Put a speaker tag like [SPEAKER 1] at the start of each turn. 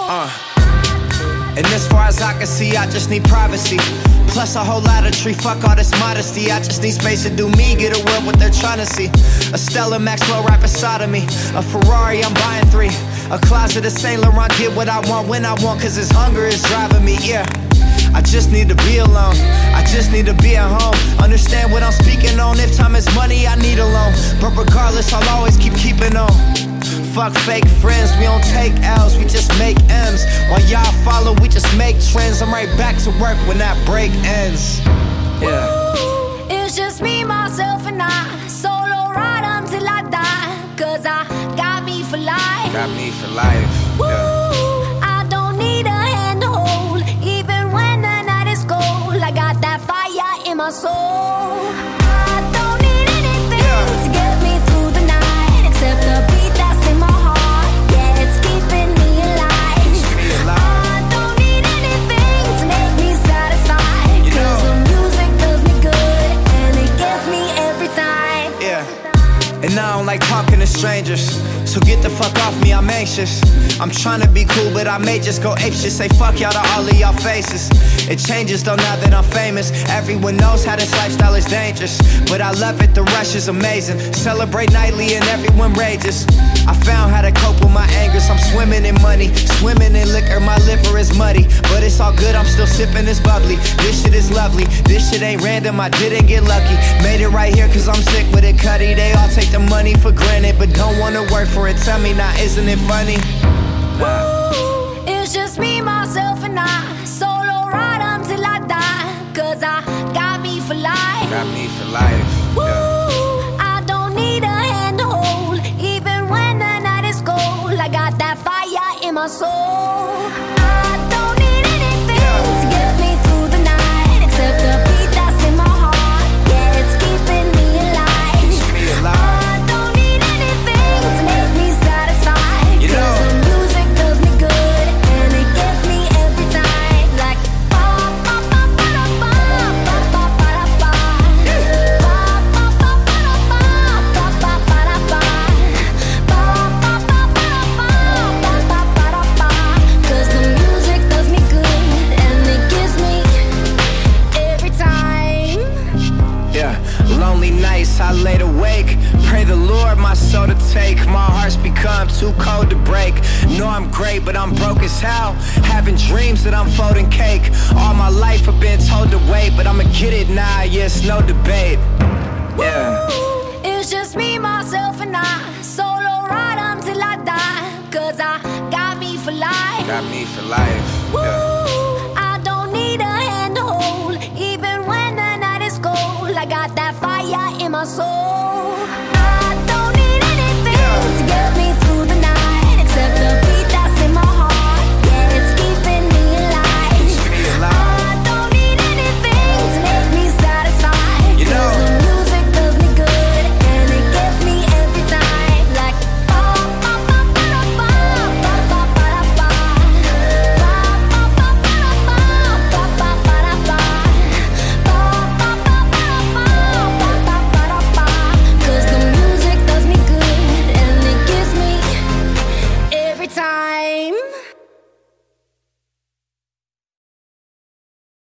[SPEAKER 1] And as far as I can see, I just need privacy. Plus a whole lot of tree, fuck all this modesty. I just need space to do me, get a world what they're trying to see. A Stella Maxwell right beside of me. A Ferrari, I'm buying 3. A closet of Saint Laurent, get what I want when I want, cause this hunger is driving me, yeah. I just need to be alone, I just need to be at home. Understand what I'm speaking on, if time is money, I need a loan. But regardless, I'll always keeping on. Fuck fake friends, we don't take L's, we just make M's. While y'all follow, we just make trends. I'm right back to work when that break ends. Yeah.
[SPEAKER 2] Ooh, it's just me, myself, and I. Solo ride until I die. Cause I got me for life.
[SPEAKER 1] Got me for life.
[SPEAKER 2] Ooh,
[SPEAKER 1] yeah.
[SPEAKER 2] I don't need a hand to hold. Even when the night is cold, I got that fire in my soul. I don't need anything to get me through the night, except the beat that's in my heart. Yeah, it's keeping me alive. I don't need anything to make me satisfied, cause the music does me good and it gets me every time.
[SPEAKER 1] Yeah. And I don't like talking to strangers, so get the fuck off me, I'm anxious. I'm trying to be cool, but I may just go apeshit. Say fuck y'all to all of y'all faces. It changes though now that I'm famous. Everyone knows how this lifestyle is dangerous, but I love it, the rush is amazing. Celebrate nightly and everyone rages. I found how to cope with my angers. I'm swimming in money, swimming in liquor. My liver is muddy, but it's all good, I'm still sipping this bubbly. This shit is lovely, this shit ain't random, I didn't get lucky. Made it right here cause I'm sick with it, Cuddy. They all take the money for granted, but don't wanna work for it. Tell me now, isn't it funny?
[SPEAKER 2] Ooh, it's just me, myself, and I. Solo ride until I die. Cause I got me for life.
[SPEAKER 1] Got me for life.
[SPEAKER 2] Ooh, I don't need a hand to hold. Even when the night is cold, I got that fire in my soul. I don't need anything to get me through the night, except the beat that's in my heart. Yeah, it's keeping me alive. I don't need anything to make me satisfied, cause the music does me good and it gets me every time. Like ba ba ba ba ba ba ba ba ba ba ba ba ba ba ba ba ba ba. Cause the music does me good and it gives me every time.
[SPEAKER 1] Yeah, lonely nights I laid awake, pray the Lord my soul to take. My heart's become too cold to break. Know I'm great, but I'm broke as hell. Having dreams that I'm folding cake. All my life I've been told to wait, but I'ma get it now, yeah, it's no debate. Yeah.
[SPEAKER 2] Ooh, it's just me, myself, and I. Solo ride until I die. Cause I got me for life.
[SPEAKER 1] Got me for life. Yeah.
[SPEAKER 2] Ooh, I don't need a hand to hold. Even when the night is cold, I got that fire in my soul.